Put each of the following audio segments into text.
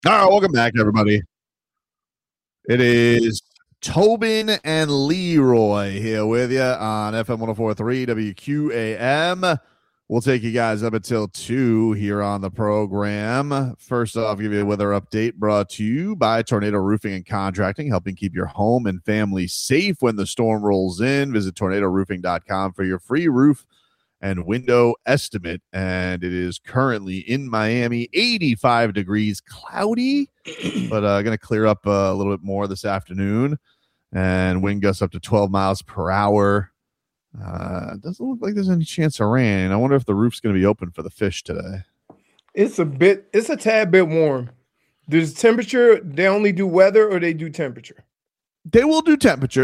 All right, welcome back, everybody. It is Tobin and Leroy here with you on FM 104.3 WQAM. We'll take you guys up until 2 here on the program. First off, give you a weather update brought to you by Tornado Roofing and Contracting, helping keep your home and family safe when the storm rolls in. Visit tornadoroofing.com for your free roof and window estimate. And it is currently in Miami, 85 degrees, cloudy, but going to clear up a little bit more this afternoon. And wind gusts up to 12 miles per hour. Doesn't look like there's any chance of rain. I wonder if the roof's going to be open for the fish today. It's a tad bit warm. Does temperature, they only do weather or they do temperature? They will do temperature.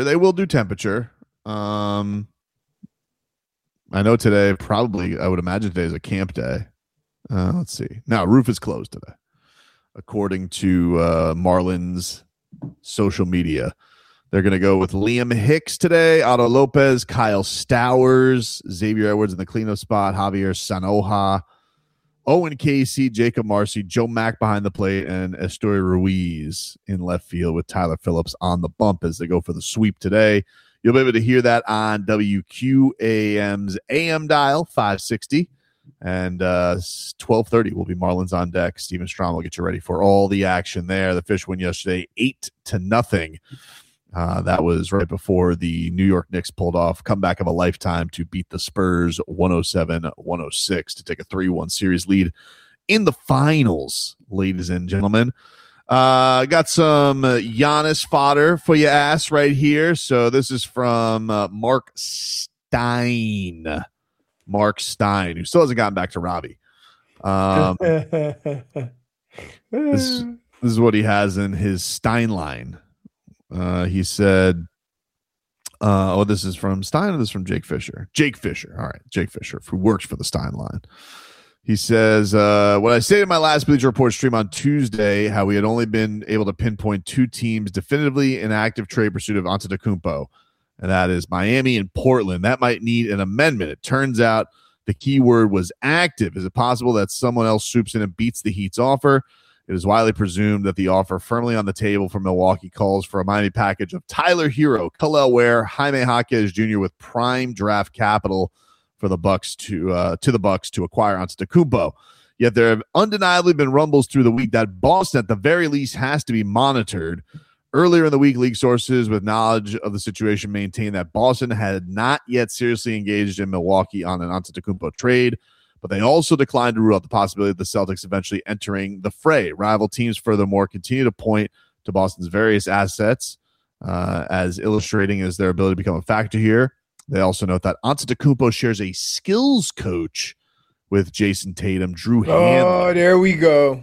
I know today, probably, I would imagine today is a camp day. Let's see. Now, roof is closed today, according to Marlins social media. They're going to go with Liam Hicks today, Otto Lopez, Kyle Stowers, Xavier Edwards in the cleanup spot, Javier Sanoja, Owen Casey, Jacob Marcy, Joe Mack behind the plate, and Estoy Ruiz in left field with Tyler Phillips on the bump as they go for the sweep today. You'll be able to hear that on WQAM's AM dial, 560. And 12:30 will be Marlins on deck. Steven Strom will get you ready for all the action there. The Fish win yesterday 8-0. That was right before the New York Knicks pulled off comeback of a lifetime to beat the Spurs 107-106 to take a 3-1 series lead in the finals, ladies and gentlemen. Got some Giannis fodder for your ass right here. So this is from Mark Stein, who still hasn't gotten back to Robbie. This is what he has in his Stein line. He said, this is from Stein or this is from Jake Fisher? Jake Fisher. All right, Jake Fisher, who works for the Stein line. He says, what I stated in my last Bleacher Report stream on Tuesday, how we had only been able to pinpoint 2 teams definitively in active trade pursuit of Antetokounmpo, and that is Miami and Portland. That might need an amendment. It turns out the key word was active. Is it possible that someone else swoops in and beats the Heat's offer? It is widely presumed that the offer firmly on the table for Milwaukee calls for a Miami package of Tyler Hero, Khalil Ware, Jaime Jaquez Jr. with prime draft capital for the Bucks to the Bucks to acquire Antetokounmpo. Yet there have undeniably been rumbles through the week that Boston, at the very least, has to be monitored. Earlier in the week, league sources with knowledge of the situation maintained that Boston had not yet seriously engaged in Milwaukee on an Antetokounmpo trade, but they also declined to rule out the possibility of the Celtics eventually entering the fray. Rival teams, furthermore, continue to point to Boston's various assets as illustrating as their ability to become a factor here. They also note that Antetokounmpo shares a skills coach with Jason Tatum, Drew Hanlon. Oh, there we go.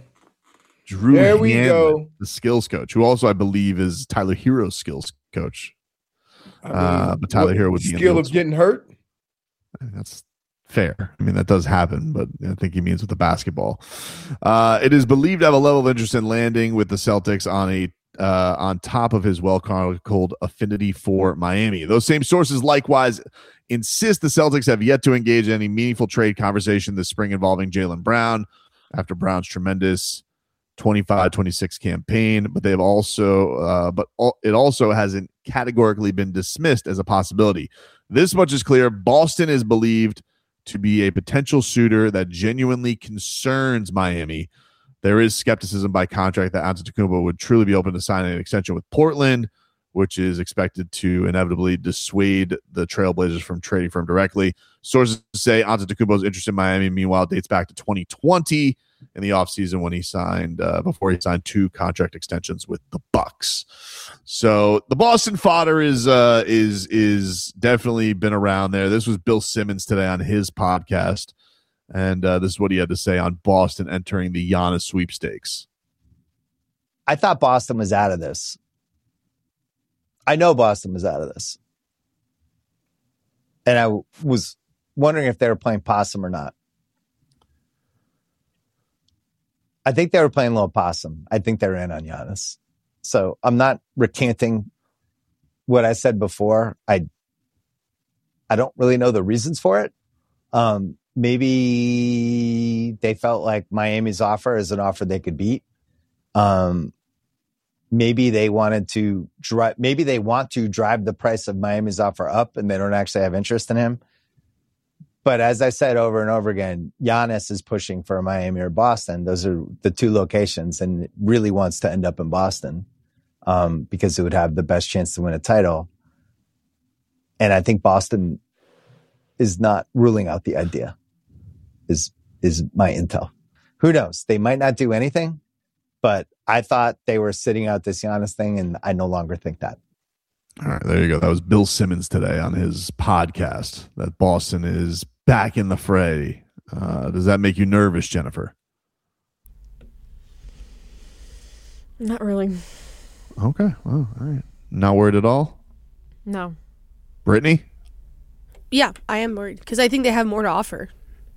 The skills coach, who also I believe is Tyler Hero's skills coach. But Tyler Hero would be skill of getting hurt. That's fair. I mean, that does happen, but I think he means with the basketball. It is believed to have a level of interest in landing with the Celtics on top of his well-chronicled affinity for Miami. Those same sources likewise insist the Celtics have yet to engage in any meaningful trade conversation this spring involving Jaylen Brown after Brown's tremendous 25-26 campaign, but they've also it also hasn't categorically been dismissed as a possibility. This much is clear. Boston is believed to be a potential suitor that genuinely concerns Miami. There is skepticism by contract that Antetokounmpo would truly be open to signing an extension with Portland, which is expected to inevitably dissuade the Trailblazers from trading for him directly. Sources say Antetokounmpo's interest in Miami, meanwhile, dates back to 2020 in the offseason when he signed, before he signed 2 contract extensions with the Bucks. So the Boston fodder is definitely been around there. This was Bill Simmons today on his podcast. And this is what he had to say on Boston entering the Giannis sweepstakes. I thought Boston was out of this. I know Boston was out of this. And I was wondering if they were playing possum or not. I think they were playing a little possum. I think they're in on Giannis. So I'm not recanting what I said before. I don't really know the reasons for it. Maybe they felt like Miami's offer is an offer they could beat. Maybe they wanted to drive. Maybe they want to drive the price of Miami's offer up, and they don't actually have interest in him. But as I said over and over again, Giannis is pushing for Miami or Boston. Those are the two locations, and really wants to end up in Boston because it would have the best chance to win a title. And I think Boston is not ruling out the idea. Is my intel? Who knows? They might not do anything, but I thought they were sitting out this Giannis thing, and I no longer think that. All right, there you go. That was Bill Simmons today on his podcast that Boston is back in the fray. Does that make you nervous, Jennifer? Not really. Okay. Well, all right. Not worried at all? No. Brittany? Yeah, I am worried because I think they have more to offer.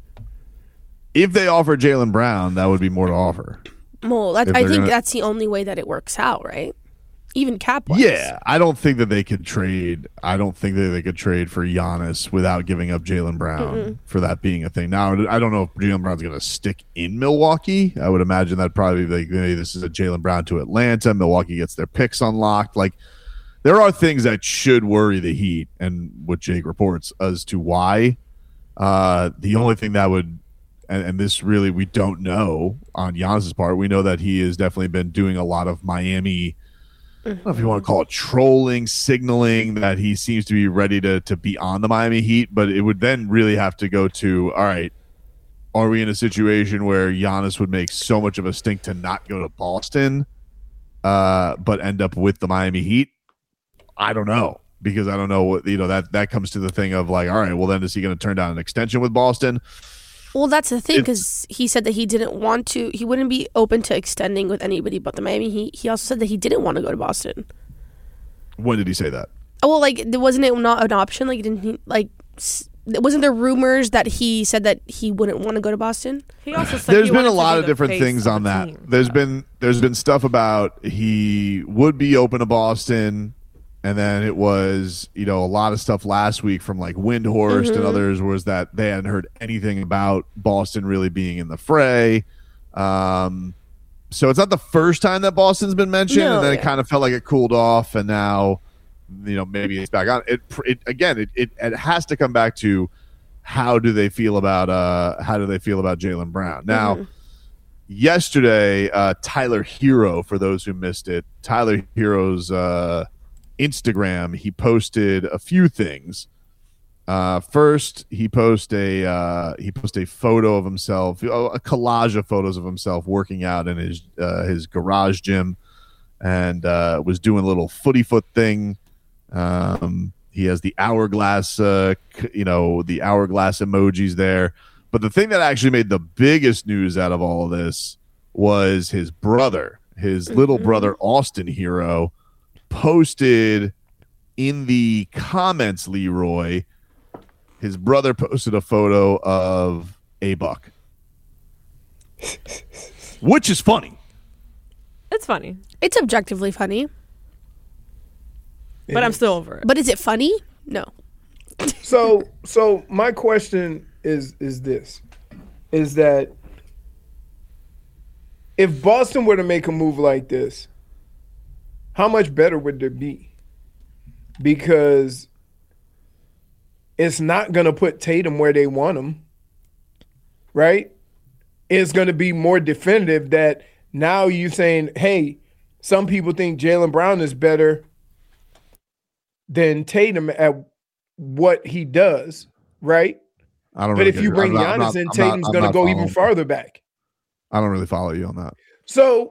If they offer Jaylen Brown, that would be more to offer. Well, I think that's the only way that it works out, right? Even cap-wise. Yeah, I don't think that they could trade. I don't think that they could trade for Giannis without giving up Jaylen Brown for that being a thing. Now, I don't know if Jaylen Brown's going to stick in Milwaukee. I would imagine that probably this is a Jaylen Brown to Atlanta. Milwaukee gets their picks unlocked. Like, there are things that should worry the Heat, and what Jake reports as to why. The only thing that would, and this really we don't know on Giannis's part. We know that he has definitely been doing a lot of Miami. I don't know if you want to call it trolling, signaling that he seems to be ready to be on the Miami Heat, but it would then really have to go to, all right, are we in a situation where Giannis would make so much of a stink to not go to Boston, but end up with the Miami Heat? I don't know, because I don't know what, that comes to the thing of like, all right, well then is he going to turn down an extension with Boston? Well, that's the thing, because he said that he didn't want to. He wouldn't be open to extending with anybody but the Miami. He also said that he didn't want to go to Boston. When did he say that? Oh, well, like, wasn't it not an option? Like, wasn't there rumors that he said that he wouldn't want to go to Boston? He also said there's been a lot of different things on that. Team. There's been stuff about he would be open to Boston. And then it was, a lot of stuff last week from like Windhorst and others was that they hadn't heard anything about Boston really being in the fray. So it's not the first time that Boston's been mentioned, and then it kind of felt like it cooled off, and now, maybe it's back on. It has to come back to how do they feel about Jaylen Brown now. Yesterday, Tyler Hero, for those who missed it, Tyler Hero's Instagram, he posted a few things. First, he posted a photo of himself, a collage of photos of himself working out in his garage gym, and was doing a little footy foot thing. He has the hourglass, the hourglass emojis there. But the thing that actually made the biggest news out of all of this was his brother, his little brother, Austin Hero, posted in the comments, Leroy, his brother posted a photo of A-Buck, which is funny. It's funny. It's objectively funny. But I'm still over it. But is it funny? No. So my question is this, is that if Boston were to make a move like this, how much better would there be? Because it's not going to put Tatum where they want him, right? It's going to be more definitive that now you're saying, hey, some people think Jaylen Brown is better than Tatum at what he does, right? I don't. But Really if you bring Giannis in, Tatum's going to go even farther back. I don't really follow you on that. So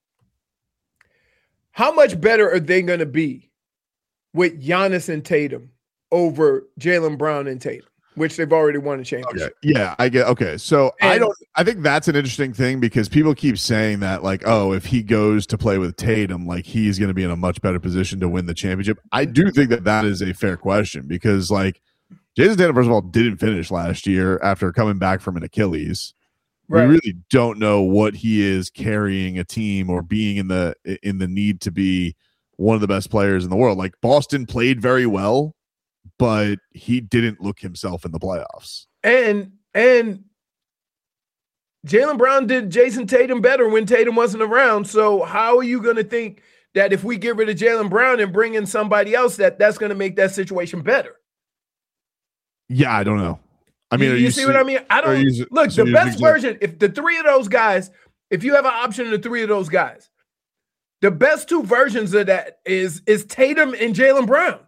how much better are they going to be with Giannis and Tatum over Jaylen Brown and Tatum, which they've already won a championship? Okay. Yeah, I get. Okay, so I think that's an interesting thing, because people keep saying that, like, oh, if he goes to play with Tatum, like, he's going to be in a much better position to win the championship. I do think that is a fair question, because, like, Jason Tatum, first of all, didn't finish last year after coming back from an Achilles. Right. We really don't know what he is carrying a team or being in the need to be one of the best players in the world. Like, Boston played very well, but he didn't look himself in the playoffs. And Jaylen Brown did Jason Tatum better when Tatum wasn't around. So how are you going to think that if we get rid of Jaylen Brown and bring in somebody else, that's going to make that situation better? Yeah, I don't know. I mean, you see what I mean? I don't look. The best version, if the three of those guys, if you have an option of the three of those guys, the best two versions of that is Tatum and Jaylen Brown.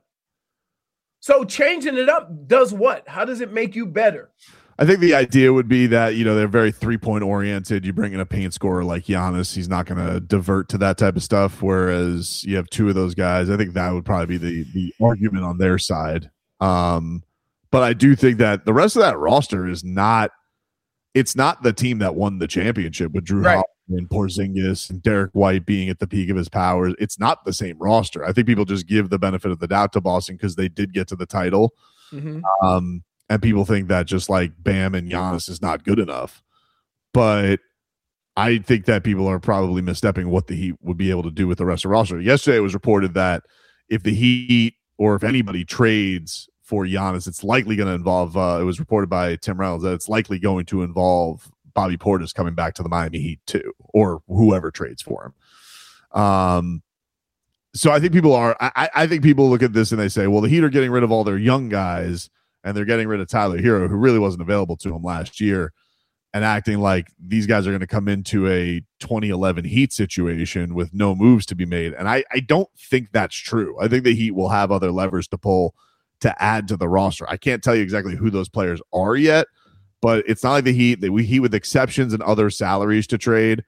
So changing it up does what? How does it make you better? I think the idea would be that, they're very 3-point oriented. You bring in a paint scorer like Giannis, he's not going to divert to that type of stuff. Whereas you have two of those guys, I think that would probably be the argument on their side. But I do think that the rest of that roster is not. It's not the team that won the championship with Drew Holiday and Porzingis and Derek White being at the peak of his powers. It's not the same roster. I think people just give the benefit of the doubt to Boston because they did get to the title. Mm-hmm. And people think that just like Bam and Giannis is not good enough. But I think that people are probably misstepping what the Heat would be able to do with the rest of the roster. Yesterday it was reported that if the Heat or if anybody trades for Giannis, it's likely going to involve, it was reported by Tim Reynolds that it's likely going to involve Bobby Portis coming back to the Miami Heat too, or whoever trades for him. So I think people are, I think people look at this and they say, well, the Heat are getting rid of all their young guys and they're getting rid of Tyler Hero, who really wasn't available to them last year, and acting like these guys are going to come into a 2011 Heat situation with no moves to be made. And I don't think that's true. I think the Heat will have other levers to pull to add to the roster. I can't tell you exactly who those players are yet, but it's not like the Heat. We Heat with exceptions and other salaries to trade.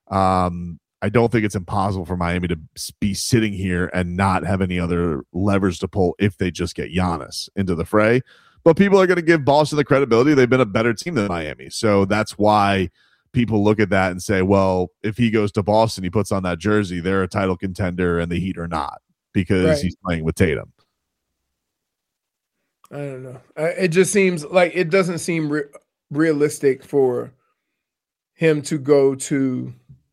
I don't think it's impossible for Miami to be sitting here and not have any other levers to pull if they just get Giannis into the fray. But people are going to give Boston the credibility. They've been a better team than Miami. So that's why people look at that and say, well, if he goes to Boston, he puts on that jersey, they're a title contender and the Heat are not because he's playing with Tatum. I don't know. It just seems like it doesn't seem realistic for him to go to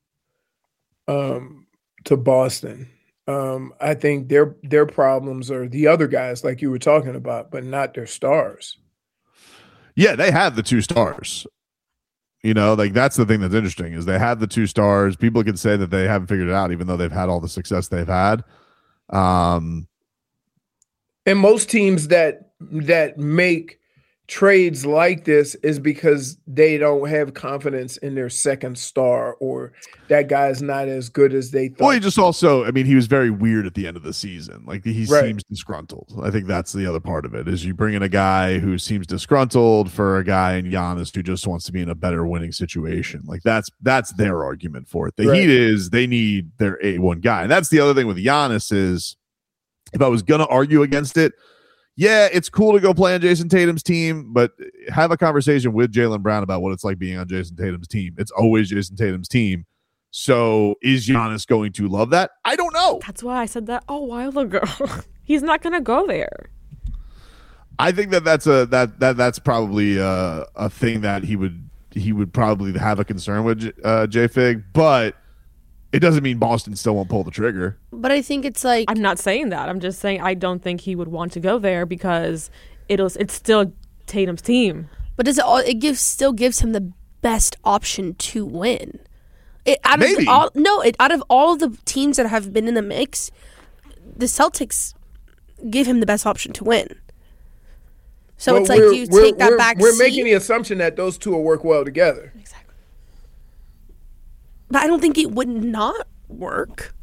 Boston. I think their problems are the other guys, like you were talking about, but not their stars. Yeah, they have the two stars. Like that's the thing that's interesting is they have the two stars. People can say that they haven't figured it out, even though they've had all the success they've had. And most teams that make trades like this is because they don't have confidence in their second star or that guy's not as good as they thought. Well, he just also, he was very weird at the end of the season. Like he seems disgruntled. I think that's the other part of it is you bring in a guy who seems disgruntled for a guy in Giannis who just wants to be in a better winning situation. Like that's their argument for it. The Heat is they need their A1 guy. And that's the other thing with Giannis is if I was going to argue against it, yeah, it's cool to go play on Jason Tatum's team, but have a conversation with Jaylen Brown about what it's like being on Jason Tatum's team. It's always Jason Tatum's team. So is Giannis going to love that? I don't know. That's why I said that a while ago. He's not going to go there. I think that's probably a thing that he would probably have a concern with J-Fig, but it doesn't mean Boston still won't pull the trigger. But I think it's like... I'm not saying that. I'm just saying I don't think he would want to go there because it's still Tatum's team. But still gives him the best option to win. Out of all the teams that have been in the mix, the Celtics give him the best option to win. So it's like you take that back seat. We're making the assumption that those two will work well together. Exactly. But I don't think it would not work.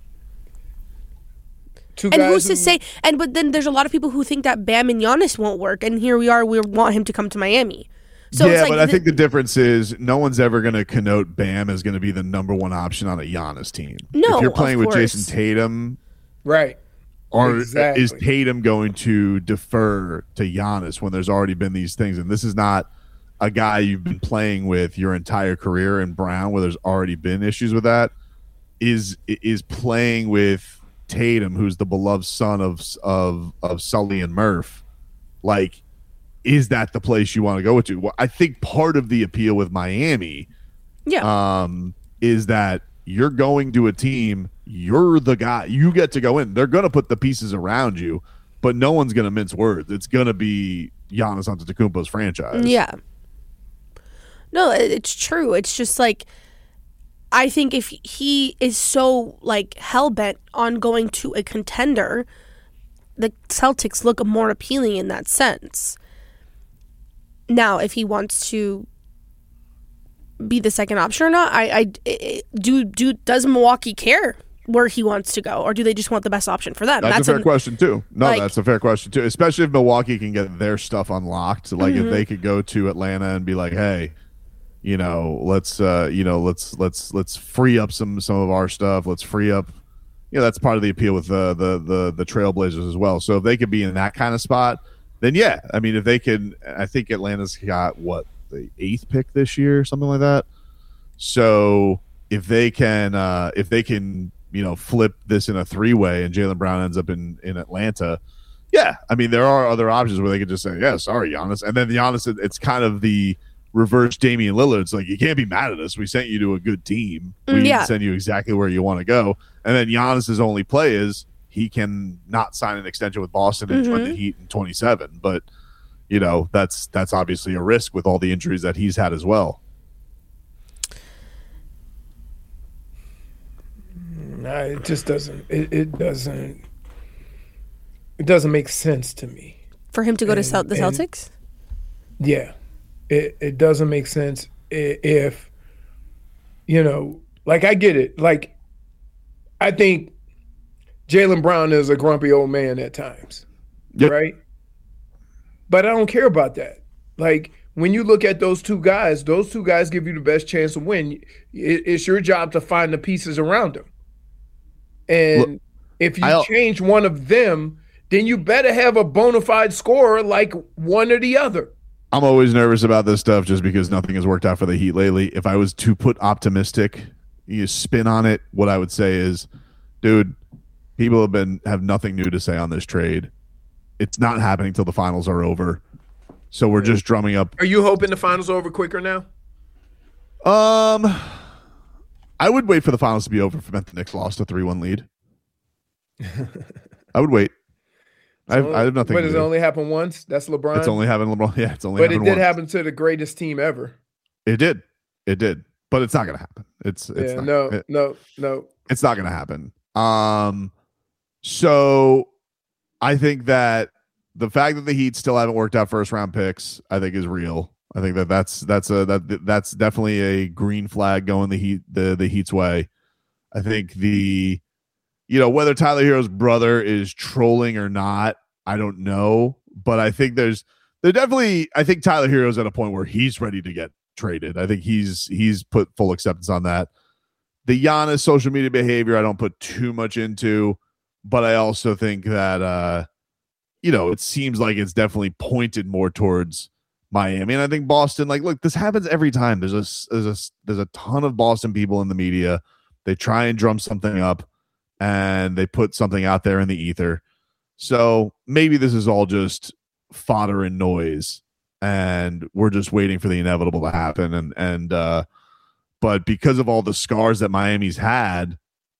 And who's to say? But then there's a lot of people who think that Bam and Giannis won't work, and here we are. We want him to come to Miami. So yeah, but I think the difference is no one's ever going to connote Bam as going to be the number one option on a Giannis team. No, if you're playing with Jason Tatum, right? Or is Tatum going to defer to Giannis when there's already been these things? And this is not a guy you've been playing with your entire career in Brown, where there's already been issues with that. Is playing with Tatum, who's the beloved son of Sully and Murph, like, is that the place you want to go to? Well, I think part of the appeal with Miami, is that you're going to a team, you're the guy, you get to go in. They're going to put the pieces around you, but no one's going to mince words. It's going to be Giannis Antetokounmpo's franchise. Yeah. No, it's true. It's just like, I think if he is so like hell-bent on going to a contender, the Celtics look more appealing in that sense. Now, if he wants to be the second option or not, does Milwaukee care where he wants to go, or do they just want the best option for them? That's a fair question too. No, that's a fair question too, especially if Milwaukee can get their stuff unlocked. Like if they could go to Atlanta and be like, hey, let's free up some of our stuff. Let's free up. That's part of the appeal with the Trailblazers as well. So if they could be in that kind of spot, then yeah. I mean, if they can, I think Atlanta's got the 8th pick this year, something like that. So if they can, flip this in a 3-way and Jaylen Brown ends up in Atlanta, yeah. I mean, there are other options where they could just say, yeah, sorry, Giannis. And then Giannis, it's kind of the reverse Damian Lillard. It's like, you can't be mad at us. We sent you to a good team. We didn't send you exactly where you want to go. And then Giannis's only play is he can not sign an extension with Boston and join the Heat in 27. But, that's obviously a risk with all the injuries that he's had as well. No, it just doesn't. It doesn't make sense to me. For him to go to the Celtics? Yeah. It doesn't make sense if, like I get it. Like, I think Jaylen Brown is a grumpy old man at times, right? But I don't care about that. Like, when you look at those two guys give you the best chance to win. It's your job to find the pieces around them. And if you change one of them, then you better have a bona fide scorer like one or the other. I'm always nervous about this stuff just because nothing has worked out for the Heat lately. If I was to put optimistic spin on it, what I would say is, dude, people have nothing new to say on this trade. It's not happening till the finals are over. So we're just drumming up. Are you hoping the finals are over quicker now? I would wait for the finals to be over if the Knicks lost a 3-1 lead. I would wait. I have nothing. But does it only happen once? That's LeBron. It's only happened LeBron. Yeah, it's only. But it did happen to the greatest team ever. It did. But it's not going to happen. It's no. It's not going to happen. So I think that the fact that the Heat still haven't worked out first round picks, I think, is real. I think that's definitely a green flag going the Heat's way. I think whether Tyler Hero's brother is trolling or not, I don't know. But I think I think Tyler Hero's at a point where he's ready to get traded. I think he's put full acceptance on that. The Giannis social media behavior, I don't put too much into, but I also think that it seems like it's definitely pointed more towards Miami. And I think Boston, look, this happens every time. There's a ton of Boston people in the media. They try and drum something up and they put something out there in the ether. So maybe this is all just fodder and noise and we're just waiting for the inevitable to happen. But because of all the scars that Miami's had,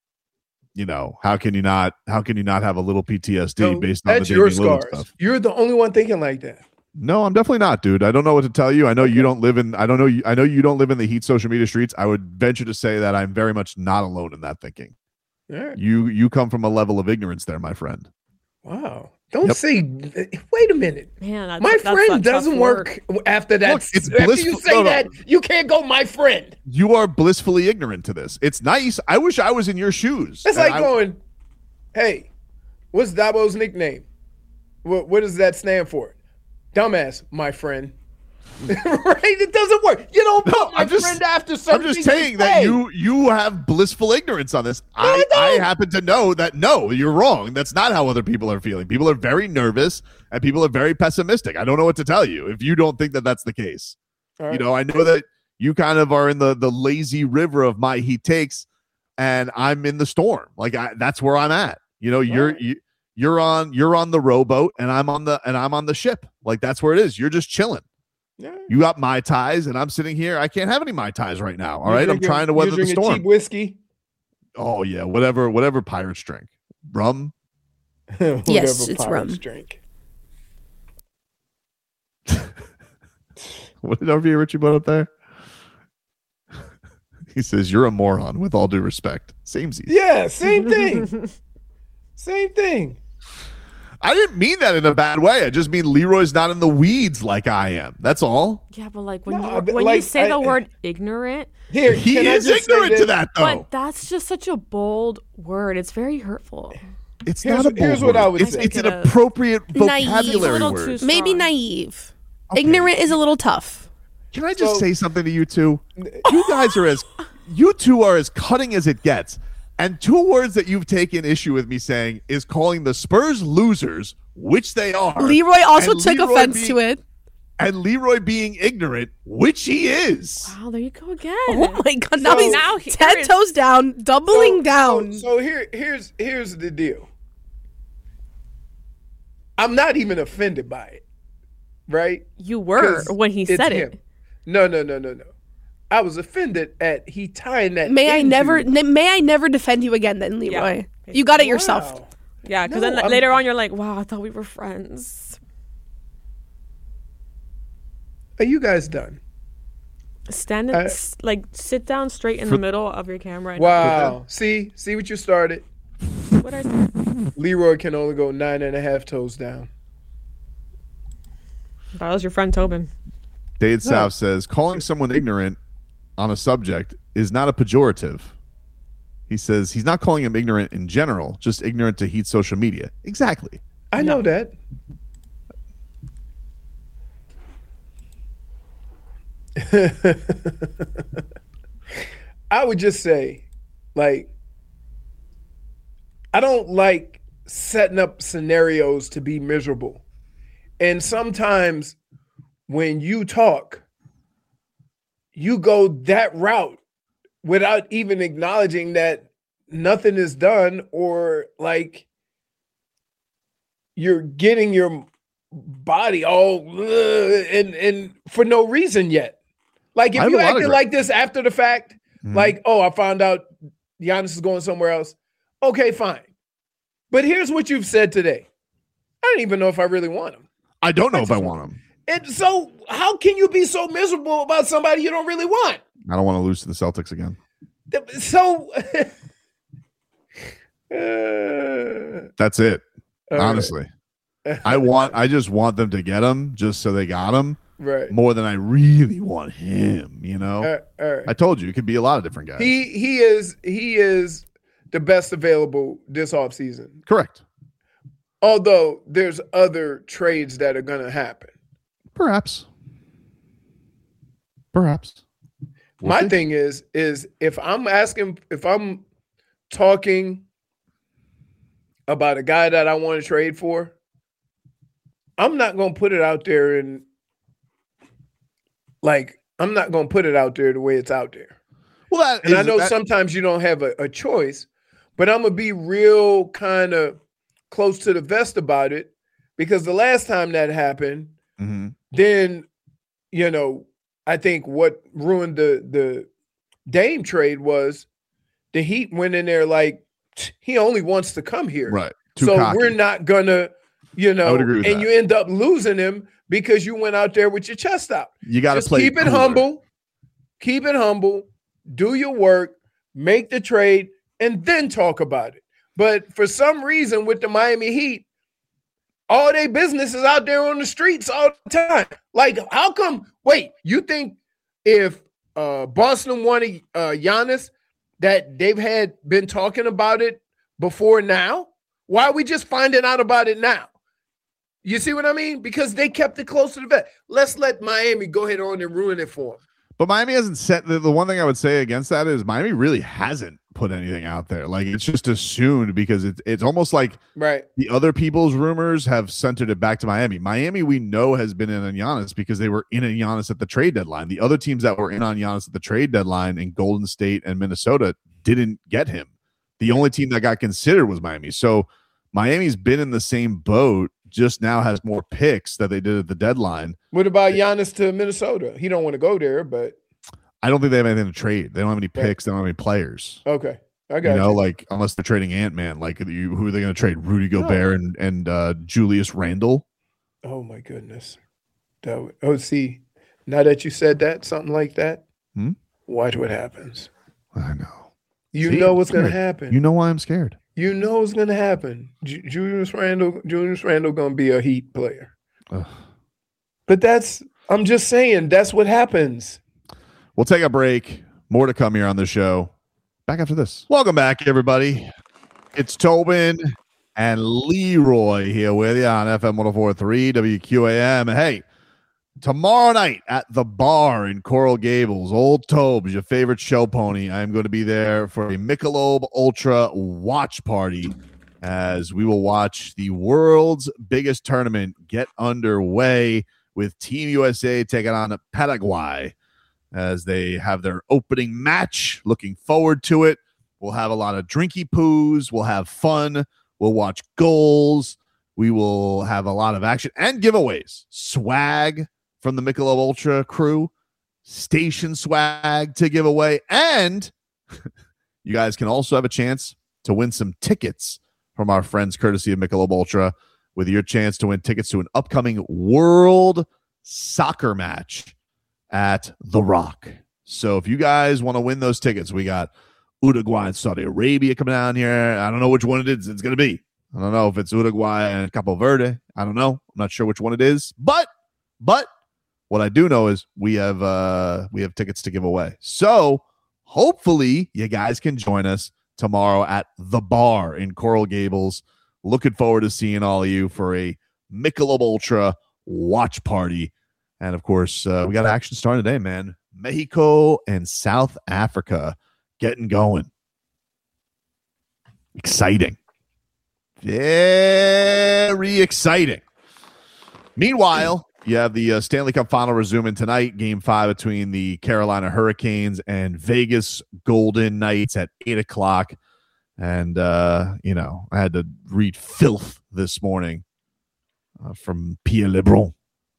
how can you not have a little PTSD based on that's your scars? Stuff? You're the only one thinking like that. No, I'm definitely not, dude. I don't know what to tell you. I know you don't live in. I know you don't live in the Heat social media streets. I would venture to say that I'm very much not alone in that thinking. Right. You come from a level of ignorance there, my friend. Wow. Don't say. Wait a minute. Man, my friend doesn't work after that. Look, it's after you say that, you can't go, my friend. You are blissfully ignorant to this. It's nice. I wish I was in your shoes. It's like going, hey, what's Dabo's nickname? What does that stand for? Dumbass, my friend. Right? It doesn't work. You don't put my friend after something. I'm just saying that you have blissful ignorance on this. I happen to know that no, you're wrong. That's not how other people are feeling. People are very nervous and people are very pessimistic. I don't know what to tell you if you don't think that that's the case. Right. I know that you kind of are in the lazy river of my Heat takes, and I'm in the storm. That's where I'm at. You're on the rowboat and I'm on the ship. That's where it is. You're just chilling. Yeah. You got Mai Tais and I'm sitting here. I can't have any Mai Tais right now. All right. I'm trying to weather the storm. Cheap whiskey. Oh yeah. Whatever pirates drink. Rum. Yes, it's rum. Drink. What did RV Richie put up there? He says, "You're a moron." With all due respect, samesies. Yeah, same thing. Same thing. I didn't mean that in a bad way. I just mean Leroy's not in the weeds like I am. That's all. Yeah, but like when you say the word ignorant, he is ignorant to that though. But that's just such a bold word. It's very hurtful. It's not a bold here's what word. I would say. It's an appropriate vocabulary word. Maybe naive. Okay. Ignorant is a little tough. Can I just say something to you two? You two are as cutting as it gets. And two words that you've taken issue with me saying is calling the Spurs losers, which they are. Leroy also took offense to it. And Leroy being ignorant, which he is. Wow, there you go again. Oh my God! Now he's 10 toes down, doubling down. So here's the deal. I'm not even offended by it, right? You were when he said it. No. I was offended at he tying that. May I never defend you again, then, Leroy. Yeah. You got it yourself. Yeah, because then later on you're like, wow, I thought we were friends. Are you guys done? Sit down straight in the middle of your camera. Wow. See what you started. What I said? Leroy can only go 9.5 toes down. That was your friend Tobin. Dade South says, calling someone ignorant on a subject is not a pejorative. He says he's not calling him ignorant in general, just ignorant to Heat social media. Exactly. I know that. I would just say, I don't like setting up scenarios to be miserable. And sometimes when you talk, you go that route without even acknowledging that nothing is done, or you're getting your body all and for no reason yet. If you acted like this after the fact, I found out Giannis is going somewhere else. Okay, fine. But here's what you've said today. I don't even know if I really want him. I don't know if I want him. And so how can you be so miserable about somebody you don't really want? I don't want to lose to the Celtics again. So that's it. Honestly. Right. I just want them to get him just so they got him. Right. More than I really want him, All right. I told you it could be a lot of different guys. He is the best available this offseason. Correct. Although there's other trades that are going to happen. Perhaps. My thing is if I'm talking about a guy that I want to trade for, I'm not going to put it out there I'm not going to put it out there the way it's out there. Well, I know sometimes you don't have a choice, but I'm going to be real kind of close to the vest about it, because the last time that happened, then, I think what ruined the Dame trade was the Heat went in there he only wants to come here. Right. So we're not going to, I would agree with that. You end up losing him because you went out there with your chest out. You got to play. Keep it humble. Keep it humble. Do your work. Make the trade, and then talk about it. But for some reason, with the Miami Heat, all their business is out there on the streets all the time. How come? Wait, you think if Boston wanted Giannis, that they've been talking about it before now? Why are we just finding out about it now? You see what I mean? Because they kept it close to the vet. Let's let Miami go ahead on and ruin it for them. But Miami hasn't set the one thing I would say against that is Miami really hasn't put anything out there. It's just assumed, because it's almost like the other people's rumors have centered it back to Miami. Miami, we know, has been in on Giannis because they were in on Giannis at the trade deadline. The other teams that were in on Giannis at the trade deadline in Golden State and Minnesota didn't get him. The only team that got considered was Miami. So Miami's been in the same boat, just now has more picks that they did at the deadline. What about Giannis to Minnesota? He don't want to go there, but I don't think they have anything to trade. They don't have any picks. They don't have any players. Okay. I got you. Unless they're trading Ant-Man, who are they going to trade? Rudy Gobert and Julius Randle? Oh my goodness. See, now that you said that, something like that, watch what happens. I know. You know what's going to happen. You know why I'm scared. You know what's going to happen. Julius Randle going to be a Heat player. Ugh. But I'm just saying, that's what happens. We'll take a break. More to come here on the show. Back after this. Welcome back, everybody. It's Tobin and Leroy here with you on FM 104.3 WQAM. Hey, tomorrow night at the bar in Coral Gables, Old Tobes, your favorite show pony. I'm going to be there for a Michelob Ultra watch party as we will watch the world's biggest tournament get underway with Team USA taking on Paraguay as they have their opening match. Looking forward to it. We'll have a lot of drinky poos. We'll have fun. We'll watch goals. We will have a lot of action and giveaways. Swag from the Michelob Ultra crew. Station swag to give away. And you guys can also have a chance to win some tickets from our friends courtesy of Michelob Ultra with your chance to win tickets to an upcoming World Soccer match at The Rock. So if you guys want to win those tickets, we got Uruguay and Saudi Arabia coming down here. I don't know which one it's going to be. I don't know if it's Uruguay and Capo Verde. I don't know. I'm not sure which one it is. But what I do know is we have tickets to give away. So hopefully you guys can join us tomorrow at the bar in Coral Gables. Looking forward to seeing all of you for a Michelob Ultra watch party. And of course, we got action starting today, man. Mexico and South Africa getting going. Exciting. Very exciting. Meanwhile, you have the Stanley Cup final resuming tonight. Game 5 between the Carolina Hurricanes and Vegas Golden Knights at 8 o'clock. And, I had to read filth this morning from Pierre LeBrun.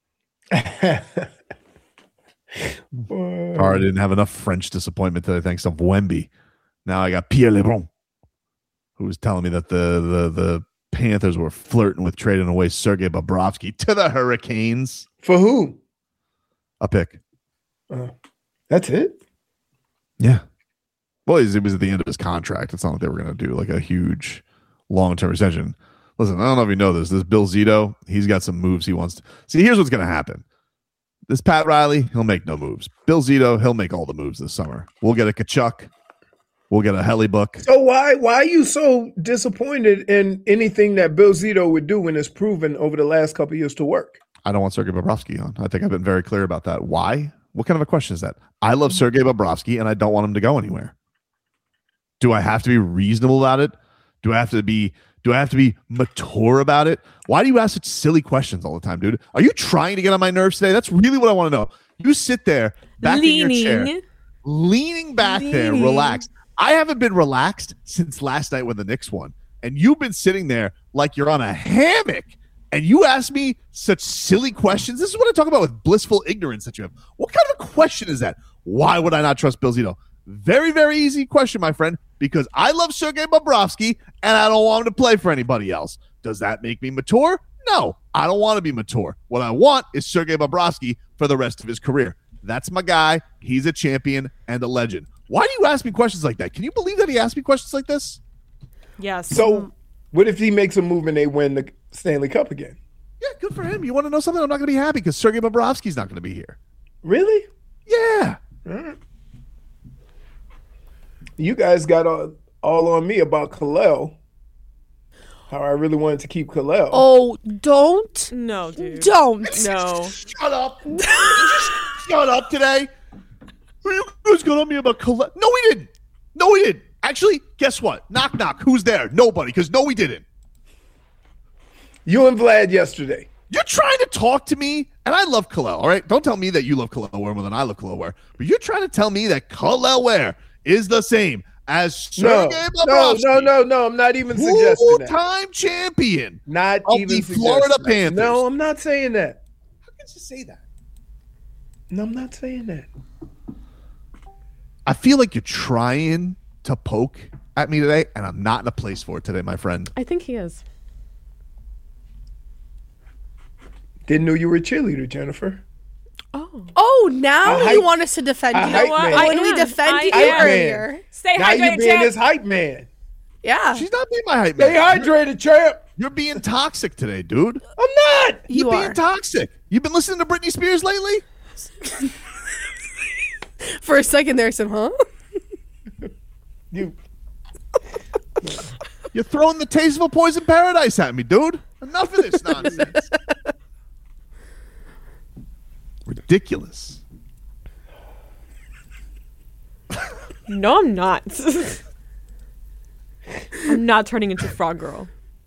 Sorry, I didn't have enough French disappointment today thanks to Wemby. Now I got Pierre LeBrun, who was telling me that the Panthers were flirting with trading away Sergei Bobrovsky to the Hurricanes. For who? A pick. That's it? Yeah. Well, it was at the end of his contract. It's not like they were going to do like a huge long-term extension. Listen, I don't know if you know this. This Bill Zito, he's got some moves he wants to. See, here's what's going to happen. This Pat Riley, he'll make no moves. Bill Zito, he'll make all the moves this summer. We'll get a Kachuk. We'll get a Hellybook. So why are you so disappointed in anything that Bill Zito would do when it's proven over the last couple of years to work? I don't want Sergei Bobrovsky on. I think I've been very clear about that. Why? What kind of a question is that? I love Sergei Bobrovsky, and I don't want him to go anywhere. Do I have to be reasonable about it? Do I have to be mature about it? Why do you ask such silly questions all the time, dude? Are you trying to get on my nerves today? That's really what I want to know. You sit there back in your chair, leaning back there, relaxed. I haven't been relaxed since last night when the Knicks won. And you've been sitting there like you're on a hammock. And you ask me such silly questions. This is what I talk about with blissful ignorance that you have. What kind of a question is that? Why would I not trust Bill Zito? Very, very easy question, my friend, because I love Sergei Bobrovsky and I don't want him to play for anybody else. Does that make me mature? No, I don't want to be mature. What I want is Sergei Bobrovsky for the rest of his career. That's my guy. He's a champion and a legend. Why do you ask me questions like that? Can you believe that he asked me questions like this? Yes. So what if he makes a move and they win the Stanley Cup again? Yeah, good for him. You want to know something? I'm not going to be happy because Sergei Bobrovsky's not going to be here. Really? Yeah. You guys got all on me about Kalel. How I really wanted to keep Kalel. Oh, don't. No, dude. Don't. No. Shut up. Shut up today. You guys got on me about Kalel. No, we didn't. No, we didn't. Actually, guess what? Knock, knock. Who's there? Nobody, because no, we didn't. You and Vlad yesterday. You're trying to talk to me, and I love Kalel, all right? Don't tell me that you love Kalel Ware more than I love Kalel Ware. But you're trying to tell me that Kalel Ware is the same as Sergei Bobrovsky. No. I'm not even suggesting that. Two-time champion not of even the Florida Panthers. No, I'm not saying that. How can you say that? No, I'm not saying that. I feel like you're trying to poke at me today, and I'm not in a place for it today, my friend. I think he is. Didn't know you were a cheerleader, Jennifer. Oh, now you want us to defend you. You know what? When we defend you earlier. Stay now hydrated, you being his hype man. Yeah. She's not being my hype man. Stay hydrated, champ. You're being toxic today, dude. I'm not. You're being toxic. You've been listening to Britney Spears lately? For a second there, some You're throwing the taste of a poison paradise at me, dude. Enough of this nonsense. Ridiculous. No, I'm not. I'm not turning into Frog Girl.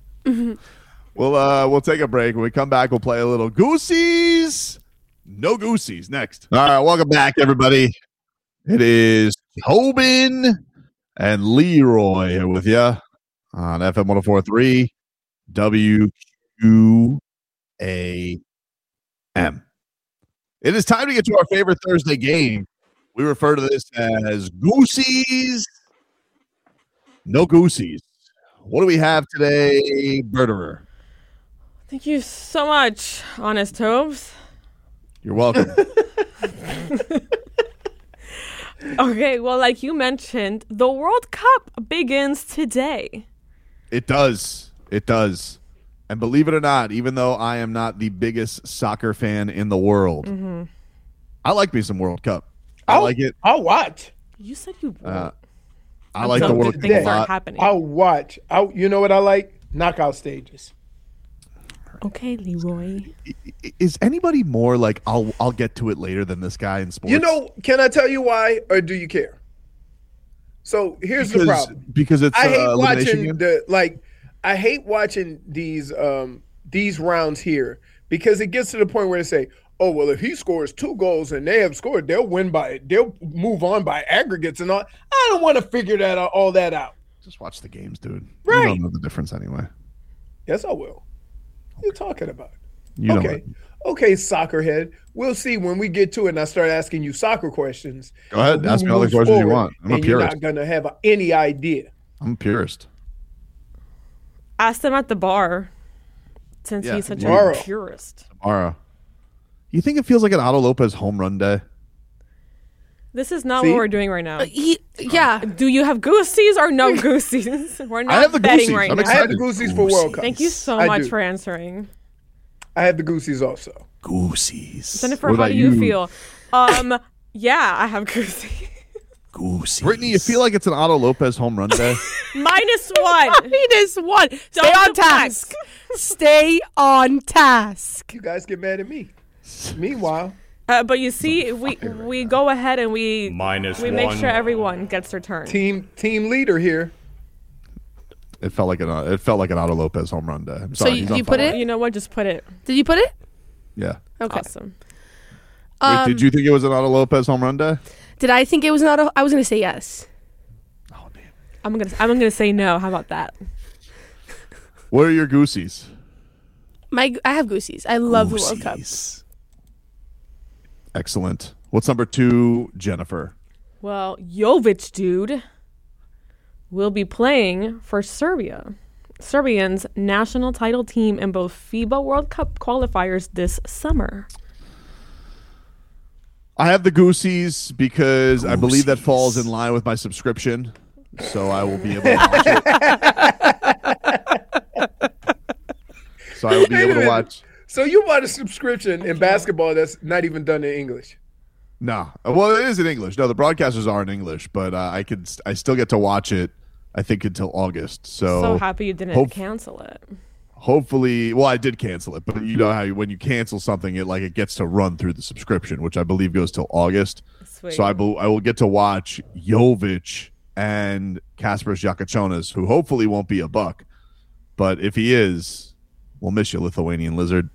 We'll take a break. When we come back, we'll play a little Goosies. No Goosies next. All right, welcome back, everybody. It is Tobin and Leroy here with you on FM 104.3 WQAM. It is time to get to our favorite Thursday game. We refer to this as Goosies. No Goosies. What do we have today, Birderer? Thank you so much, Honest Tobes. You're welcome. Okay, well, like you mentioned, the World Cup begins today. It does. It does. And believe it or not, even though I am not the biggest soccer fan in the world, I like me some World Cup. I like it. I'll watch. You said you would. I like the World Cup a lot. Happening. I'll watch. You know what I like? Knockout stages. Okay, Leroy. Is anybody more like I'll get to it later than this guy in sports? You know, can I tell you why, or do you care? So here's the problem. Because it's I hate watching I hate watching these rounds here because it gets to the point where they say, "Oh well, if he scores 2 goals and they have scored, they'll move on by aggregates and all." I don't want to figure all that out. Just watch the games, dude. Right. You don't know the difference anyway. Yes, I will. What are you talking about? You Okay, soccer head. We'll see when we get to it and I start asking you soccer questions. Go ahead. Ask me all the questions you want. I'm a purist. You're not going to have any idea. I'm a purist. Ask them at the bar since he's such a purist. Tomorrow. You think it feels like an Otto Lopez home run day? This is not what we're doing right now. Yeah. Do you have Goosies or no Goosies? We're not I have the betting Goosies. right I'm now. I have the Goosies for World Cup. Thank you so much for answering. I have the Goosies also. Goosies. Jennifer, how do you feel? Yeah, I have Goosies. Goosies. Brittany, you feel like it's an Otto Lopez home run day? -1. -1. Stay on task. Stay on task. You guys get mad at me. Meanwhile. But you see, we go ahead and we make sure everyone gets their turn. Team leader here. It felt like an Otto Lopez home run day. I'm sorry, so you put it? You know what? Just put it. Did you put it? Yeah. Okay. Awesome. Wait, did you think it was an Otto Lopez home run day? Did I think it was an Otto? I was going to say yes. Oh damn. I'm gonna say no. How about that? What are your Goosies? I have Goosies. I love the World Cup. Excellent. What's number 2, Jennifer? Well, Jovic, dude, will be playing for Serbia. Serbians' national title team in both FIBA World Cup qualifiers this summer. I have the Goosies because I believe that falls in line with my subscription, so I will be able to watch it. So I will be able to watch. So you bought a subscription in basketball that's not even done in English? No. Well, it is in English. No, the broadcasters are in English, but I still get to watch it, I think, until August. So happy you didn't cancel it. Hopefully, well, I did cancel it, but you know how when you cancel something, it gets to run through the subscription, which I believe goes till August. Sweet. So I will get to watch Jovic and Kasparas Jakachonas, who hopefully won't be a buck, but if he is, we'll miss you, Lithuanian lizard.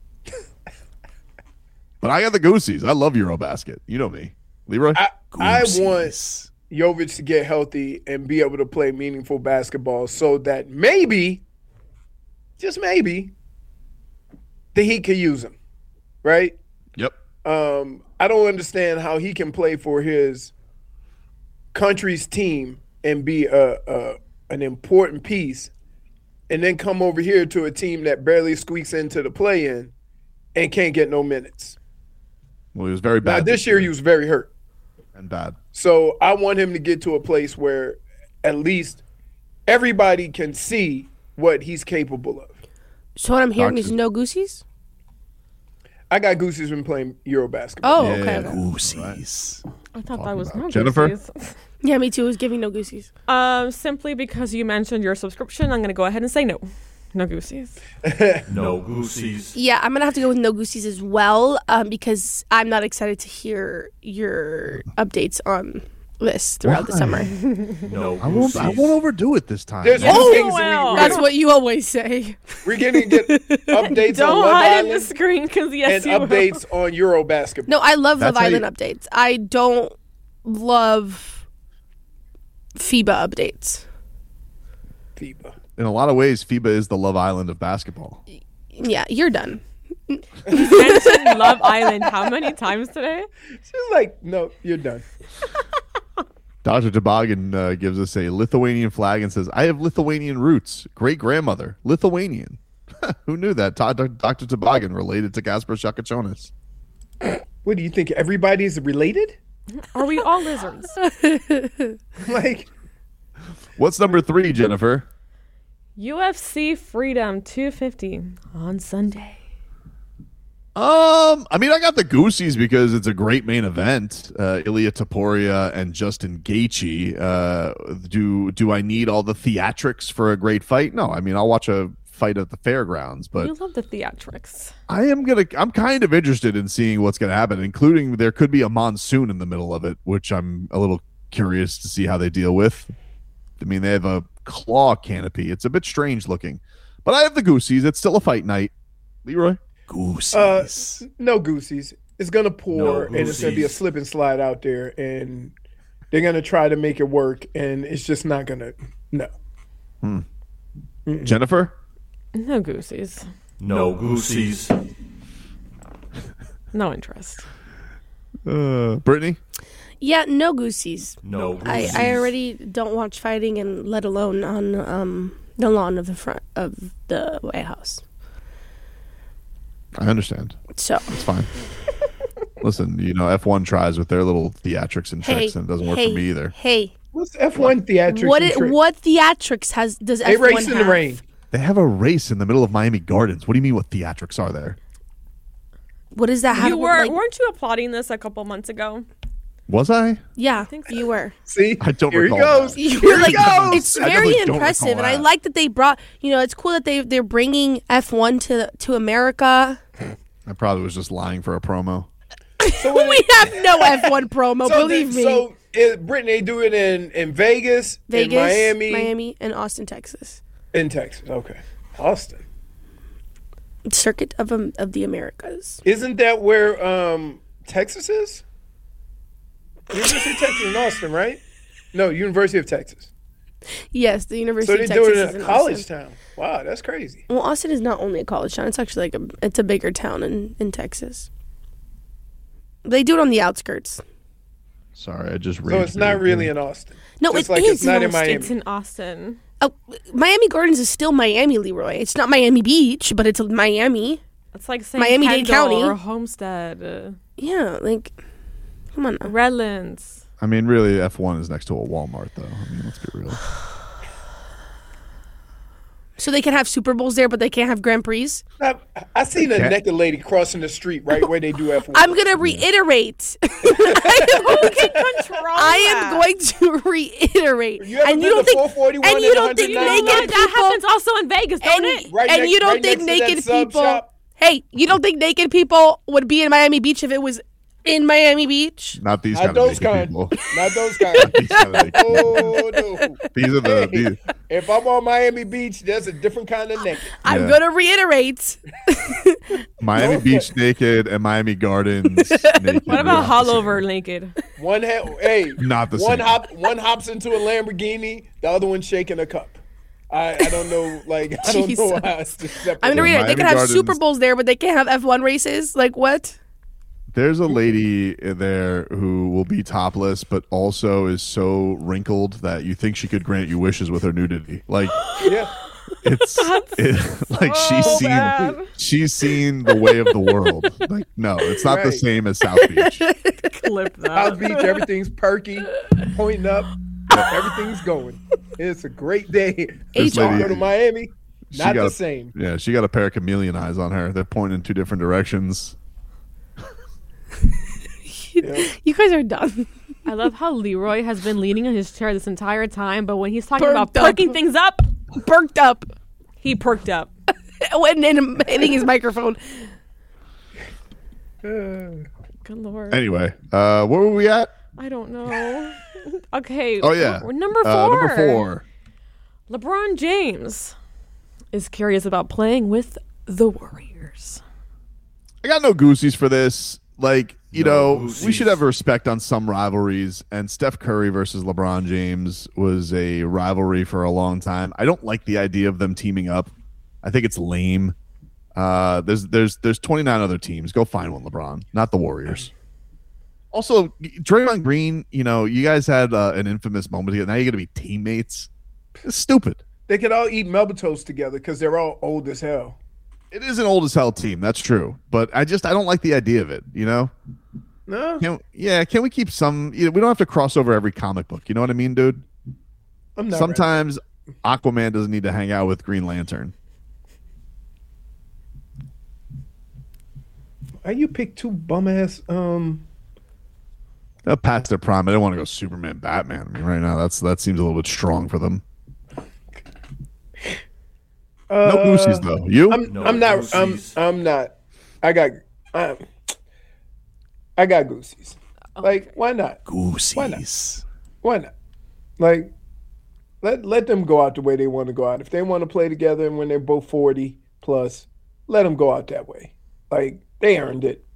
But I got the Goosies. I love Eurobasket. You know me, Leroy. I want Jovic to get healthy and be able to play meaningful basketball, so that maybe, just maybe, the Heat could use him, right? Yep. I don't understand how he can play for his country's team and be an important piece, and then come over here to a team that barely squeaks into the play-in and can't get no minutes. Well, he was very bad. Now, this year he was very hurt. And bad. So I want him to get to a place where at least everybody can see what he's capable of. So what I'm hearing is no Goosies? I got Goosies been playing Euro basketball. Oh, okay. Goosies. I thought that was no Jennifer? Goosies. Yeah, me too. I was giving no Goosies. Simply because you mentioned your subscription, I'm going to go ahead and say no. No Goosies. No Goosies. Yeah, I'm going to have to go with no Goosies as well because I'm not excited to hear your updates on this throughout the summer. No I won't Goosies. overdo it this time. There's Oh, things well. That's what you always say. we're going to get updates on Don't Love hide in the Island screen because yes, and you will. updates on Euro basketball. No, I love That's Love how you- Island updates. I don't love FIBA updates. FIBA. In a lot of ways, FIBA is the Love Island of basketball. Yeah, you're done. Mentioned Love Island how many times today? She's like, no, you're done. Dr. Toboggan gives us a Lithuanian flag and says, I have Lithuanian roots. Great grandmother, Lithuanian. Who knew that? Dr. Toboggan related to Kasper Shakachonis. What do you think? Everybody's related? Are we all lizards? Like, What's number 3, Jennifer? UFC Freedom 250 on Sunday. I mean, I got the Goosies because it's a great main event. Ilya Taporia and Justin Gaethje. Do I need all the theatrics for a great fight? No. I mean, I'll watch a fight at the fairgrounds, but You love the theatrics. I'm kind of interested in seeing what's gonna happen, including there could be a monsoon in the middle of it, which I'm a little curious to see how they deal with. I mean, they have a claw canopy. It's a bit strange looking, but I have the Goosies. It's still a fight night. Leroy? Goosies. no Goosies. It's going to pour, No and it's going to be a Goosies. slip and slide out there, and they're going to try to make it work, and it's just not going to. No. Jennifer? No Goosies. No Goosies. No interest. Brittany? Yeah, no Goosies. No Goosies. I already don't watch fighting, and let alone on the lawn of the front of the White House. I understand. So It's fine. Listen, F1 tries with their little theatrics and tricks, and it doesn't work for me either. Hey, What's F1 theatrics? what theatrics does They F1 race in the have? rain. They have a race in the middle of Miami Gardens. What do you mean what theatrics are there? What does that have? Weren't you applauding this a couple months ago? Was I? Yeah, think so. you were. See? I don't Here he recall goes. that. You Here were he like, goes. it's I very definitely don't impressive, recall and I that. like that they brought. It's cool that they're bringing F1 to America. I probably was just lying for a promo. We have no F1 promo, believe me. So, Brittany, they do it in Vegas, Vegas, in Miami, and Austin, Texas. in Texas. Okay. Austin. Circuit of the Americas. Isn't that where Texas is? University of Texas in Austin, right? No, University of Texas. Yes, the So University they of do Texas it is in in a college Austin. town. Wow, that's crazy. Well, Austin is not only a college town; it's actually it's a bigger town in Texas. They do it on the outskirts. Sorry, I just So it's not really in Austin. No, Just it like is it's not in Austin. Miami. It's in Austin. Oh, Miami Gardens is still Miami, Leroy. It's not Miami Beach, but it's Miami. It's like saying Miami-Dade Kendall County. or Homestead, Yeah, like, come on now. Redlands. I mean, really, F1 is next to a Walmart, though. I mean, let's be real. So they can have Super Bowls there, but they can't have Grand Prix. I seen a Okay. naked lady crossing the street right where they do F1. I'm gonna reiterate. I am going to reiterate. You ever and been you don't to think 441 and you and don't think 199? naked That people happens also in Vegas, don't and, it? Right and next- you don't right think next to that naked sub people shop. Hey, you don't think naked people would be in Miami Beach if it was in Miami Beach? Not these Not kind of those naked kind. people. Not those kind. These kind of naked people. Oh no! These are the. If I'm on Miami Beach, there's a different kind of naked. I'm Yeah. gonna reiterate. Miami Beach naked and Miami Gardens naked. What about Hollover naked? Not the one same. One hops into a Lamborghini, the other one's shaking a cup. I don't know, I don't know Jesus. how it's separate. I'm gonna reiterate. They Miami can have Gardens- Super Bowls there, but they can't have F1 races. Like what? There's a lady there who will be topless, but also is so wrinkled that you think she could grant you wishes with her nudity. Like, Yeah. It's like she's seen the way of the world. Like, no, it's not the same as South Beach. Clip that. South Beach, everything's perky, pointing up, everything's going. It's a great day. Go to Miami, not the same. Yeah, she got a pair of chameleon eyes on her. They're pointing in two different directions. You guys are done. I love how Leroy has been leaning on his chair this entire time, but when he's talking about perking things up, perked up. He perked up. When hitting his microphone. Good Lord. Anyway, where were we at? I don't know. Okay. Oh, yeah. We're number 4. Number 4. LeBron James is curious about playing with the Warriors. I got no goosies for this. Like, we goosies. should have respect on some rivalries, and Steph Curry versus LeBron James was a rivalry for a long time. I don't like the idea of them teaming up. I think it's lame. There's 29 other teams. Go find one, LeBron, not the Warriors. Also, Draymond Green, you guys had an infamous moment together. Now you're going to be teammates. It's stupid. They could all eat Melba toast together because they're all old as hell. It is an old as hell team. That's true. But I don't like the idea of it, No? Can we keep some? We don't have to cross over every comic book. You know what I mean, dude? I'm not Sometimes Aquaman doesn't need to hang out with Green Lantern. Why you pick two bum ass? They'll pass their prime. I don't want to go Superman, Batman. I mean, right now that seems a little bit strong for them. No goosies though. You? I'm not. I got goosies. Like, why not? Goosies. Why not? Like, let them go out the way they want to go out. If they want to play together and when they're both 40 plus, let them go out that way. Like, they earned it.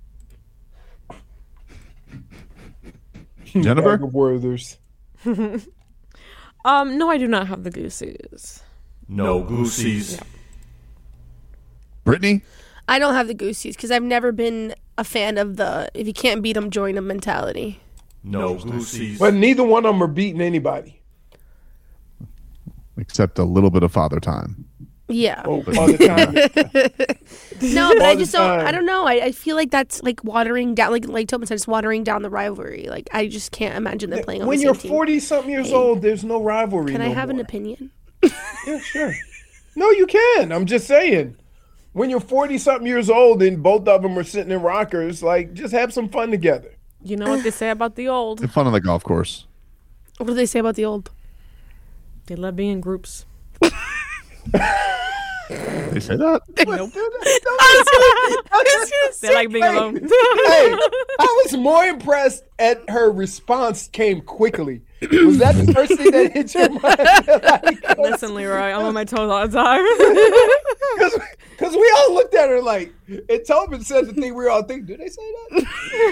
Jennifer? Werthers. No, I do not have the goosies. No goosies. Brittany? I don't have the goosies because I've never been a fan of the if you can't beat them, join them mentality. No goosies. But neither one of them are beating anybody. Except a little bit of father time. Yeah. Oh, all the time. No, but All I the just don't. time. I don't know. I feel like that's like watering down, like Tobin said, it's watering down the rivalry. Like I just can't imagine them playing on When the you're same team. 40-something years old, there's no rivalry. Can I have an more. opinion? Yeah, sure. No, you can. I'm just saying. When you're 40-something years old and both of them are sitting in rockers, like, just have some fun together. You know what they say about the old? Have fun on the golf course. What do they say about the old? They love being in groups. They say that? Nope. They like being alone. Hey, I was more impressed at her response came quickly. Was that the first thing that hit your mind? Listen, Leroy, I'm on my toes all the time. Because we all looked at her like, and Tobin said the thing we all think, did they say that?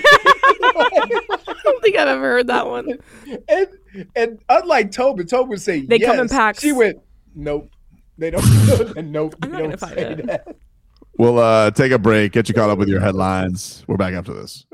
I don't think I've ever heard that one. And unlike Tobin would say They yes. come in packs. She went, nope. They don't. Nope. I'm not They gonna don't fight say it. that. We'll take a break, get you caught up with your headlines. We're back after this.